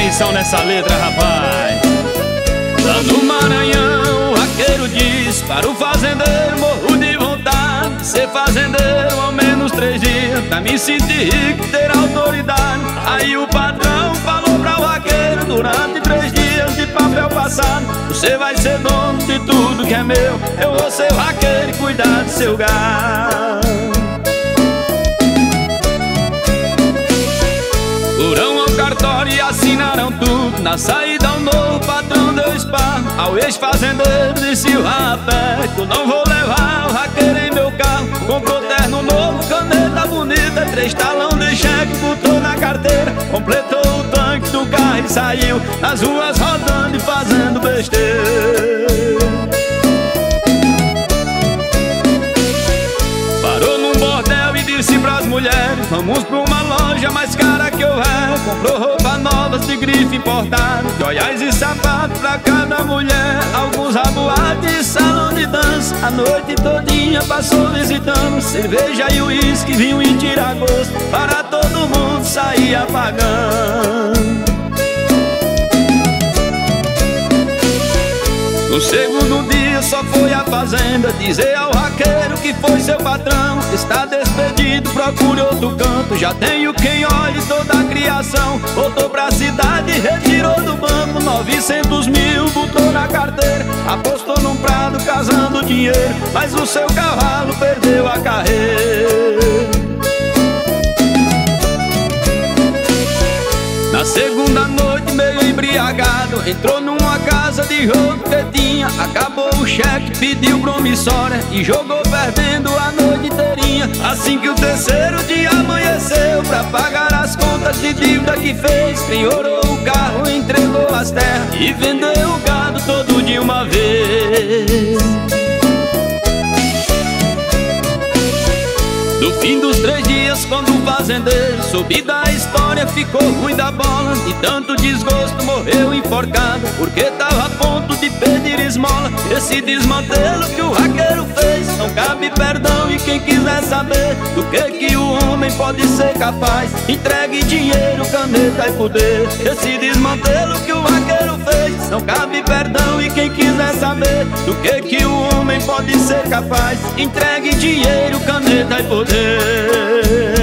atenção nessa letra, rapaz. Lá no Maranhão, o raqueiro diz para o fazendeiro: morro de vontade de ser fazendeiro ao menos 3 dias, pra me sentir rico e ter autoridade. Aí o patrão falou pra o raqueiro: durante 3 dias de papel passado, você vai ser dono de tudo que é meu. Eu vou ser o raqueiro e cuidar do seu gado. Foram ao cartório e assinaram tudo. Na saída o novo patrão deu espaço ao ex-fazendeiro, disse o rapaz: eu não vou levar o raqueiro em meu carro. Comprou terno novo, caneta bonita, 3 talão de cheque, botou na carteira, completou o tanque do carro e saiu nas ruas rodando e fazendo besteira. Parou num bordel e disse pras mulheres: vamos pra uma loja mais cara que houver. Comprou roupa novas de grife importada, joias e sapatos pra cada mulher, alguns a boate e salão de dança. A noite todinha passou visitando, cerveja e uísque, vinho e tira-gosto, para todo mundo sair apagando. No segundo dia só foi à fazenda dizer ao raqueiro que foi seu patrão: está despedido, procure outro canto, já tenho quem olhe toda a criação. Voltou pra cidade, retirou do banco 900 mil, botou na carteira, apostou num prado casando dinheiro, mas o seu cavalo perdeu a carreira. Na segunda noite, meio embriagado, entrou numa casa de jogo que tinha. Acabou o cheque, pediu promissória e jogou perdendo a noite inteirinha. Assim que o terceiro dia amanheceu, pra pagar as contas de dívida que fez, penhorou o carro, entregou as terras e vendeu o gado todo de uma vez. No fim dos 3 dias, quando o fazendeiro soube da história, ficou ruim da bola, de tanto desgosto morreu enforcado, porque tava a ponto de pedir esmola. Esse desmantelo que o raqueiro fez, não cabe perdão, e quem quiser saber do que o homem pode ser capaz, entregue dinheiro, caneta e poder. Esse desmantelo que o raqueiro fez, não cabe perdão, e quem quiser saber do que o homem pode ser capaz, entregue dinheiro, caneta e poder.